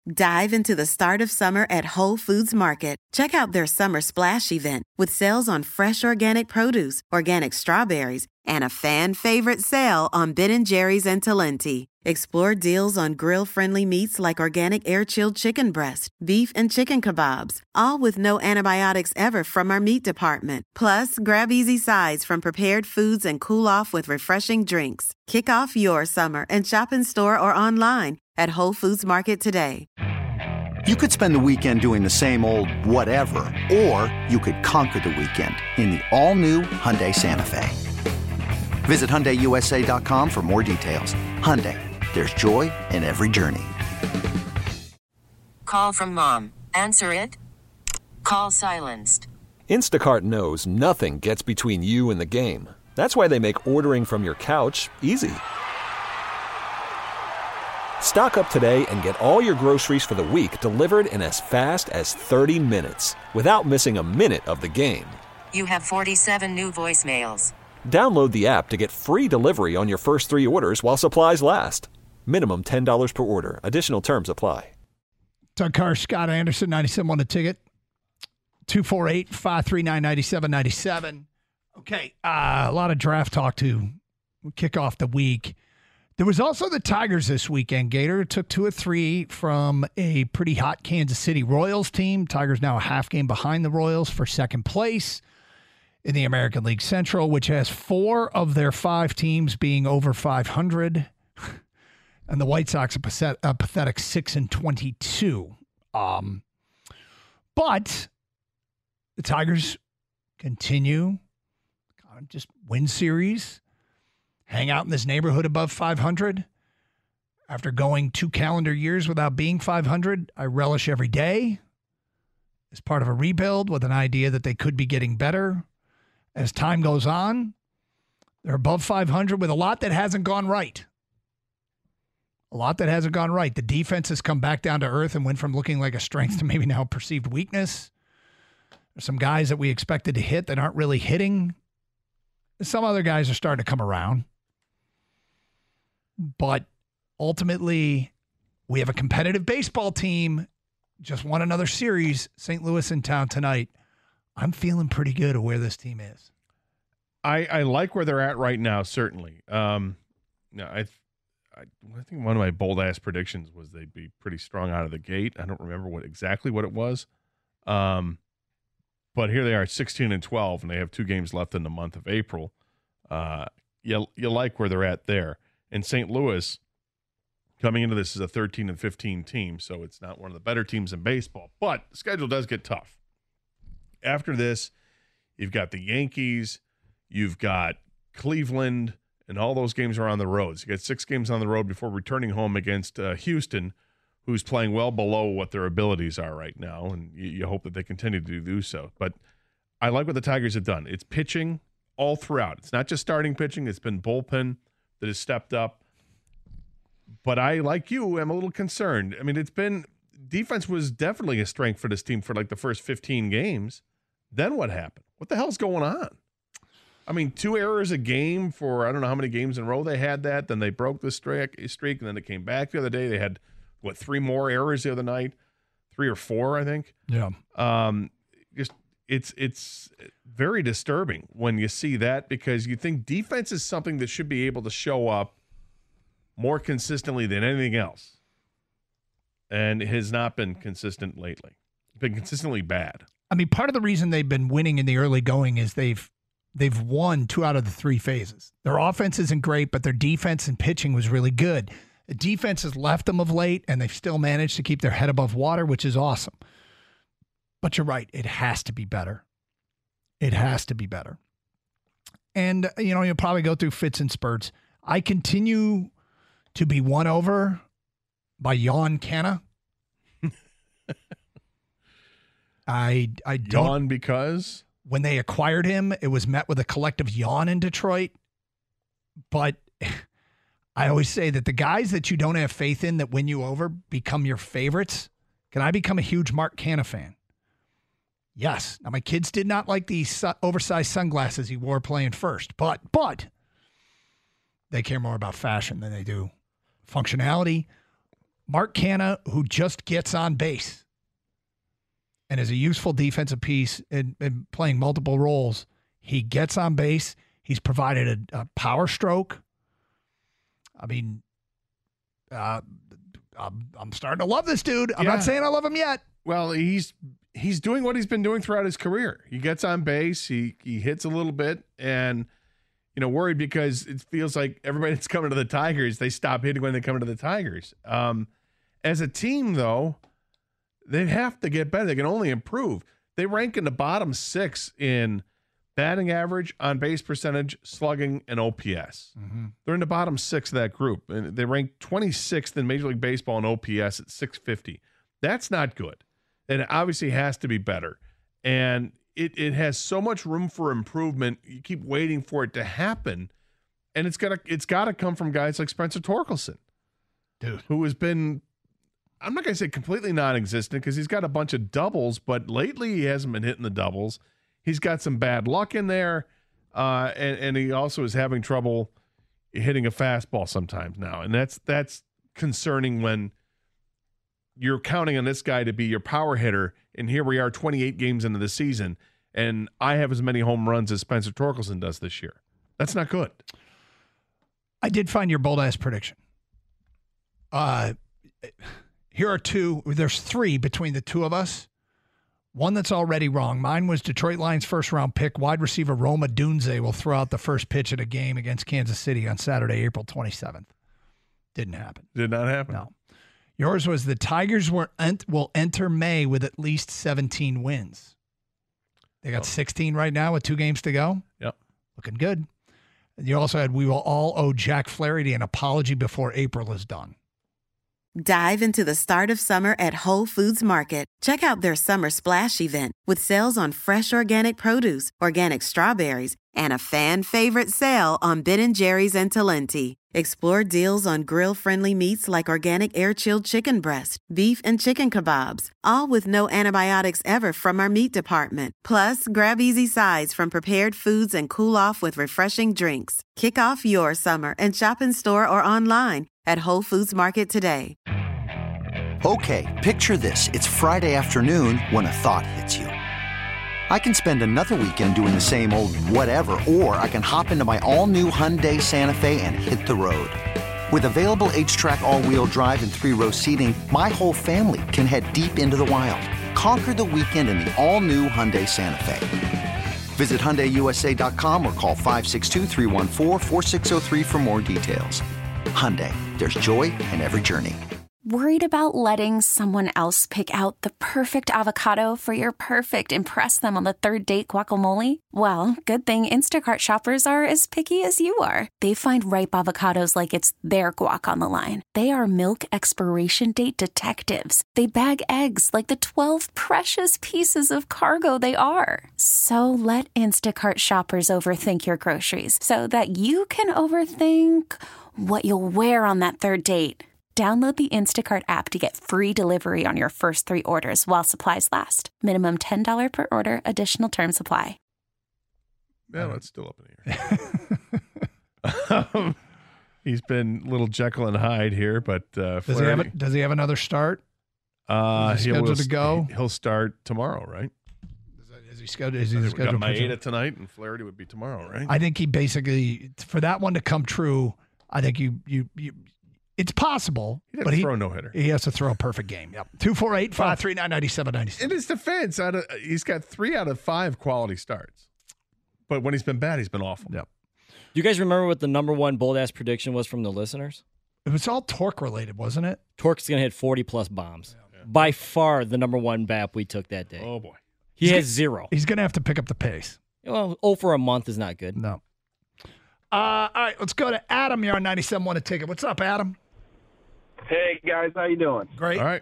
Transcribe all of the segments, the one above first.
Dive into the start of summer at Whole Foods Market. Check out their Summer Splash event with sales on fresh organic produce, organic strawberries, and a fan-favorite sale on Ben & Jerry's and Talenti. Explore deals on grill-friendly meats like organic air-chilled chicken breast, beef and chicken kebabs, all with no antibiotics ever from our meat department. Plus, grab easy sides from prepared foods and cool off with refreshing drinks. Kick off your summer and shop in store or online at Whole Foods Market today. You could spend the weekend doing the same old whatever, or you could conquer the weekend in the all-new Hyundai Santa Fe. Visit HyundaiUSA.com for more details. Hyundai, there's joy in every journey. Call from mom. Answer it. Call silenced. Instacart knows nothing gets between you and the game. That's why they make ordering from your couch easy. Stock up today and get all your groceries for the week delivered in as fast as 30 minutes without missing a minute of the game. You have 47 new voicemails. Download the app to get free delivery on your first 3 orders while supplies last. Minimum $10 per order. Additional terms apply. Doug Carr, Scott Anderson, 97 on the ticket. 248-539-9797. Okay, a lot of draft talk to kick off the week. There was also the Tigers this weekend, Gator. Took 2 of 3 from a pretty hot Kansas City Royals team. Tigers now a half game behind the Royals for second place in the American League Central, which has 4 of their 5 teams being over 500. And the White Sox a pathetic 6-22. But the Tigers continue, just win series, hang out in this neighborhood above 500. After going 2 calendar years without being 500, I relish every day as part of a rebuild with an idea that they could be getting better. As time goes on, they're above 500 with a lot that hasn't gone right. The defense has come back down to earth and went from looking like a strength to maybe now a perceived weakness. There's some guys that we expected to hit that aren't really hitting. Some other guys are starting to come around. But ultimately, we have a competitive baseball team. Just won another series. St. Louis in town tonight. I'm feeling pretty good at where this team is. I like where they're at right now, certainly. I think one of my bold-ass predictions was they'd be pretty strong out of the gate. I don't remember exactly what it was. But here they are, 16-12, and they have 2 games left in the month of April. You like where they're at there. And St. Louis, coming into this, is a 13-15 team, so it's not one of the better teams in baseball. But the schedule does get tough. After this, you've got the Yankees, you've got Cleveland, and all those games are on the road. So you got 6 games on the road before returning home against Houston, who's playing well below what their abilities are right now, and you hope that they continue to do so. But I like what the Tigers have done. It's pitching all throughout. It's not just starting pitching. It's been bullpen that has stepped up. But I, like you, am a little concerned. I mean, defense was definitely a strength for this team for like the first 15 games. Then what happened? What the hell's going on? I mean, 2 errors a game for I don't know how many games in a row they had that. Then they broke the streak, and then it came back the other day. They had, 3 more errors the other night? 3 or 4, I think. Yeah. It's very disturbing when you see that, because you think defense is something that should be able to show up more consistently than anything else. And it has not been consistent lately. Been consistently bad. I mean, part of the reason they've been winning in the early going is they've won 2 out of the 3 phases. Their offense isn't great, but their defense and pitching was really good. The defense has left them of late, and they've still managed to keep their head above water, which is awesome. But you're right. It has to be better. It has to be better. And, you'll probably go through fits and spurts. I continue to be won over by Jan Canna. I don't. Yawn because? When they acquired him, it was met with a collective yawn in Detroit. But I always say that the guys that you don't have faith in that win you over become your favorites. Can I become a huge Mark Canna fan? Yes. Now, my kids did not like the oversized sunglasses he wore playing first, but they care more about fashion than they do functionality. Mark Canha, who just gets on base and is a useful defensive piece in playing multiple roles. He gets on base. He's provided a power stroke. I mean, I'm starting to love this dude. I'm not saying I love him yet. Well, he's doing what he's been doing throughout his career. He gets on base. He hits a little bit, and worried because it feels like everybody that's coming to the Tigers, they stop hitting when they come to the Tigers. As a team, though, they have to get better. They can only improve. They rank in the bottom 6 in batting average, on base percentage, slugging, and OPS. Mm-hmm. They're in the bottom 6 of that group, and they rank 26th in Major League Baseball in OPS at 650. That's not good. And it obviously has to be better. And it has so much room for improvement. You keep waiting for it to happen, and it's got to come from guys like Spencer Torkelson, dude, who has been, I'm not going to say completely non-existent because he's got a bunch of doubles, but lately he hasn't been hitting the doubles. He's got some bad luck in there, and he also is having trouble hitting a fastball sometimes now, and that's concerning when you're counting on this guy to be your power hitter, and here we are 28 games into the season, and I have as many home runs as Spencer Torkelson does this year. That's not good. I did find your bold-ass prediction. Here are 2. There's 3 between the 2 of us. One that's already wrong. Mine was Detroit Lions first-round pick, wide receiver Roma Dunze will throw out the first pitch of a game against Kansas City on Saturday, April 27th. Didn't happen. Did not happen. No. Yours was the Tigers will enter May with at least 17 wins. They got 16 right now with 2 games to go. Yep. Looking good. And you also had, we will all owe Jack Flaherty an apology before April is done. Dive into the start of summer at Whole Foods Market. Check out their Summer Splash event with sales on fresh organic produce, organic strawberries, and a fan-favorite sale on Ben & Jerry's and Talenti. Explore deals on grill-friendly meats like organic air-chilled chicken breast, beef and chicken kebabs, all with no antibiotics ever from our meat department. Plus, grab easy sides from prepared foods and cool off with refreshing drinks. Kick off your summer and shop in store or online at Whole Foods Market today. Okay, picture this. It's Friday afternoon when a thought hits you. I can spend another weekend doing the same old whatever, or I can hop into my all-new Hyundai Santa Fe and hit the road. With available H-Track all-wheel drive and 3-row seating, my whole family can head deep into the wild. Conquer the weekend in the all-new Hyundai Santa Fe. Visit HyundaiUSA.com or call 562-314-4603 for more details. Hyundai, there's joy in every journey. Worried about letting someone else pick out the perfect avocado for your perfect impress them on the third date guacamole? Well, good thing Instacart shoppers are as picky as you are. They find ripe avocados like it's their guac on the line. They are milk expiration date detectives. They bag eggs like the 12 precious pieces of cargo they are. So let Instacart shoppers overthink your groceries so that you can overthink what you'll wear on that third date. Download the Instacart app to get free delivery on your first 3 orders while supplies last. Minimum $10 per order. Additional terms apply. Yeah, that's still up in the air. He's been little Jekyll and Hyde here, but does he have another start? Is he scheduled to go? He'll start tomorrow, right? Is he scheduled? Is he scheduled? Maeda tonight, and Flaherty would be tomorrow, right? I think he basically, for that one to come true, I think you it's possible, but throw a no-hitter. He has to throw a perfect game. Yep. 248-539-9796. In his defense, he's got 3 out of 5 quality starts. But when he's been bad, he's been awful. Yep. Do you guys remember what the number 1 bold-ass prediction was from the listeners? It was all Torque-related, wasn't it? Torque's going to hit 40-plus bombs. Yeah. By far the number 1 BAP we took that day. Oh, boy. He has 0. He's going to have to pick up the pace. Well, 0 for a month is not good. No. All right, let's go to Adam. You're on 97.1 A Ticket. What's up, Adam? Hey, guys. How you doing? Great. All right.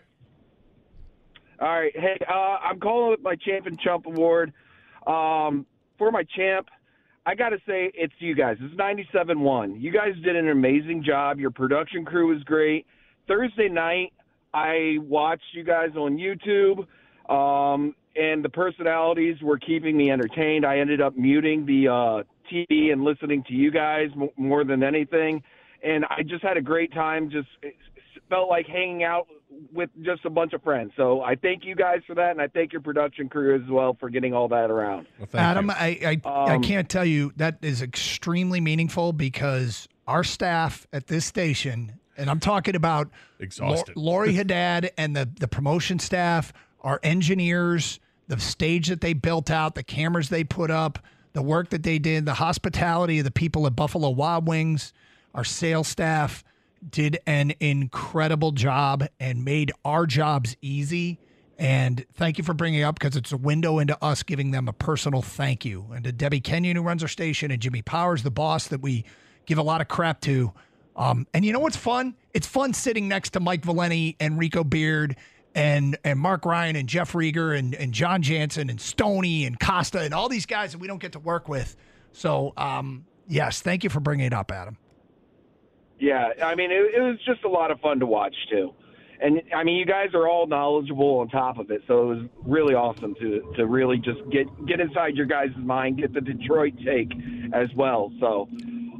Hey, I'm calling with my Champ and Chump Award. For my champ, I got to say it's you guys. It's 97.1. You guys did an amazing job. Your production crew was great. Thursday night, I watched you guys on YouTube, and the personalities were keeping me entertained. I ended up muting the TV and listening to you guys more than anything. And I just had a great time just felt like hanging out with just a bunch of friends. So I thank you guys for that, and I thank your production crew as well for getting all that around. Well, Adam, I can't tell you, that is extremely meaningful because our staff at this station, and I'm talking about exhausted. Lori Haddad and the promotion staff, our engineers, the stage that they built out, the cameras they put up, the work that they did, the hospitality of the people at Buffalo Wild Wings, our sales staff did an incredible job and made our jobs easy. And thank you for bringing it up because it's a window into us giving them a personal thank you. And to Debbie Kenyon, who runs our station, and Jimmy Powers, the boss that we give a lot of crap to. And you know what's fun? It's fun sitting next to Mike Valenti and Rico Beard and Mark Ryan and Jeff Rieger and John Jansen and Stoney and Costa and all these guys that we don't get to work with. So, yes, thank you for bringing it up, Adam. Yeah, I mean, it was just a lot of fun to watch, too. And, I mean, you guys are all knowledgeable on top of it, so it was really awesome to really just get inside your guys' mind, get the Detroit take as well. So,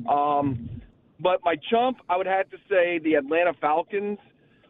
but my chump, I would have to say the Atlanta Falcons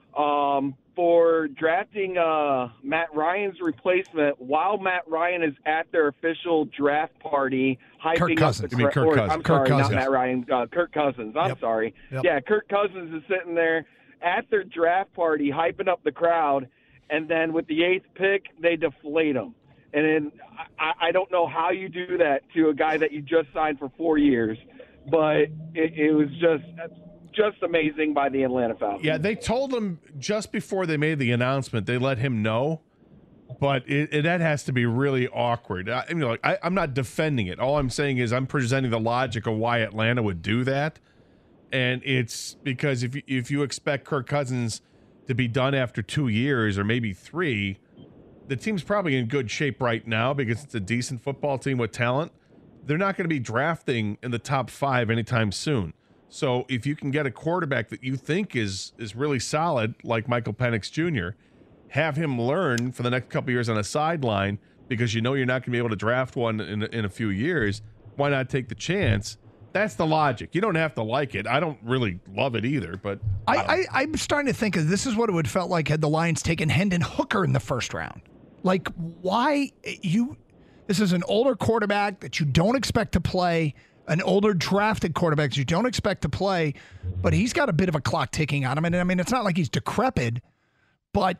for drafting Matt Ryan's replacement while Matt Ryan is at their official draft party, hyping up the crowd. I'm sorry, not Matt Ryan, Kirk Cousins. I'm sorry. Yep. Yeah, Kirk Cousins is sitting there at their draft party, hyping up the crowd, and then with the 8th pick, they deflate him. And then I don't know how you do that to a guy that you just signed for 4 years, but it was just amazing by the Atlanta Falcons. Yeah, they told him just before they made the announcement, they let him know, but that has to be really awkward. I mean, like, I'm not defending it. All I'm saying is I'm presenting the logic of why Atlanta would do that. And it's because if you expect Kirk Cousins to be done after 2 years or maybe 3, the team's probably in good shape right now because it's a decent football team with talent. They're not going to be drafting in the top 5 anytime soon. So if you can get a quarterback that you think is really solid, like Michael Penix Jr., have him learn for the next couple of years on a sideline because you know you're not going to be able to draft one in a few years, why not take the chance? That's the logic. You don't have to like it. I don't really love it either, but I'm starting to think of this is what it would felt like had the Lions taken Hendon Hooker in the first round. Like, why this is an older quarterback that you don't expect to play, an older drafted quarterback that you don't expect to play, but he's got a bit of a clock ticking on him. And I mean, it's not like he's decrepit, but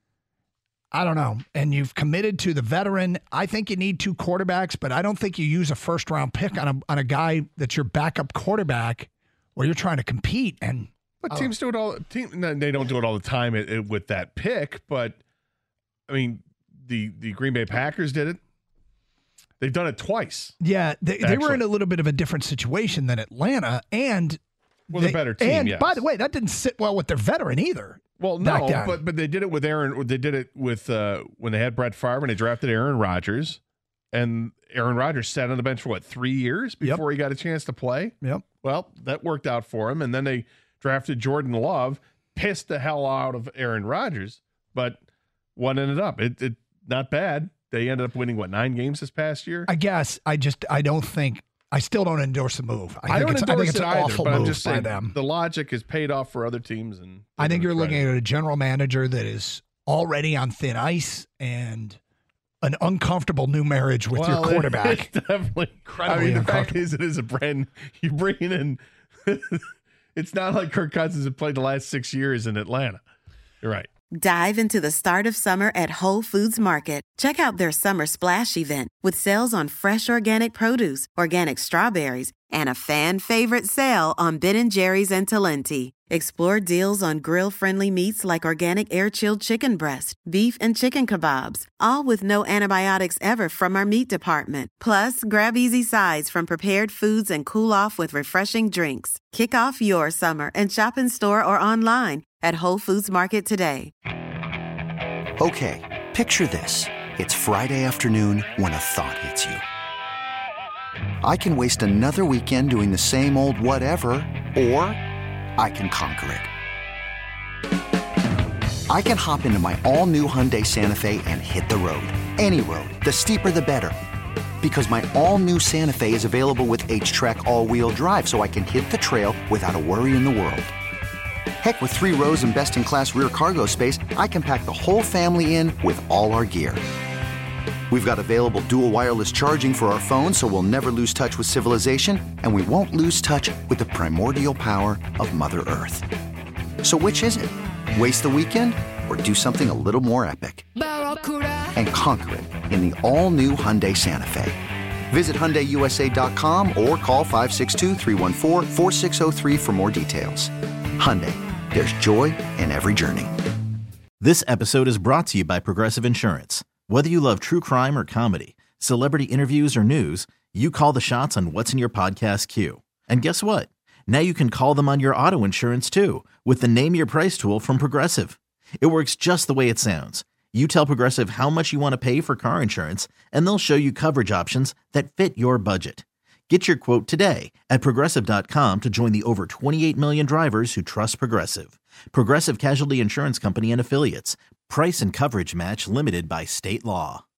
I don't know. And you've committed to the veteran. I think you need 2 quarterbacks, but I don't think you use a first-round pick on a guy that's your backup quarterback where you're trying to compete. And but teams do it all. They don't do it all the time with that pick, but I mean, the Green Bay Packers did it. They've done it twice. Yeah, they were in a little bit of a different situation than Atlanta, and a better team. And yes. By the way, that didn't sit well with their veteran either. Well, no, but they did it with Aaron. They did it with when they had Brett Favre and they drafted Aaron Rodgers, and Aaron Rodgers sat on the bench for 3 years before he got a chance to play. Yep. Well, that worked out for him, and then they drafted Jordan Love, pissed the hell out of Aaron Rodgers, but what ended up? It not bad. They ended up winning 9 games this past year. I guess I still don't endorse the move. I think it's an awful move I'm just saying by them. The logic is paid off for other teams, and I think you're looking at a general manager that is already on thin ice and an uncomfortable new marriage with your quarterback. It's definitely incredibly the fact is, it is a brand you bring in. It's not like Kirk Cousins had played the last 6 years in Atlanta. You're right. Dive into the start of summer at Whole Foods Market. Check out their Summer Splash event with sales on fresh organic produce, organic strawberries, and a fan-favorite sale on Ben & Jerry's and Talenti. Explore deals on grill-friendly meats like organic air-chilled chicken breast, beef and chicken kebabs, all with no antibiotics ever from our meat department. Plus, grab easy sides from prepared foods and cool off with refreshing drinks. Kick off your summer and shop in store or online at Whole Foods Market today. Okay, picture this. It's Friday afternoon when a thought hits you. I can waste another weekend doing the same old whatever, or I can conquer it. I can hop into my all-new Hyundai Santa Fe and hit the road. Any road. The steeper, the better. Because my all-new Santa Fe is available with H-Track all-wheel drive, so I can hit the trail without a worry in the world. Heck, with 3 rows and best-in-class rear cargo space, I can pack the whole family in with all our gear. We've got available dual wireless charging for our phones, so we'll never lose touch with civilization, and we won't lose touch with the primordial power of Mother Earth. So which is it? Waste the weekend or do something a little more epic? And conquer it in the all-new Hyundai Santa Fe. Visit HyundaiUSA.com or call 562-314-4603 for more details. Hyundai, there's joy in every journey. This episode is brought to you by Progressive Insurance. Whether you love true crime or comedy, celebrity interviews or news, you call the shots on what's in your podcast queue. And guess what? Now you can call them on your auto insurance too with the Name Your Price tool from Progressive. It works just the way it sounds. You tell Progressive how much you want to pay for car insurance, and they'll show you coverage options that fit your budget. Get your quote today at Progressive.com to join the over 28 million drivers who trust Progressive. Progressive Casualty Insurance Company and Affiliates. Price and coverage match limited by state law.